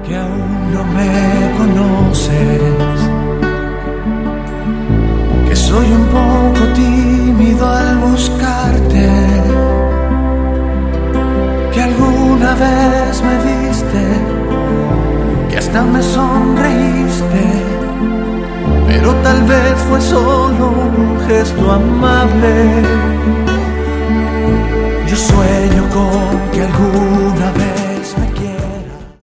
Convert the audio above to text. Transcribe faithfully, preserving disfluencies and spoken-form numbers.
que aún no me conoces, que soy un poco tímido al buscarte, que alguna vez me viste, que hasta me sonreíste, pero tal vez fue solo un gesto amable. Yo sueño con que alguna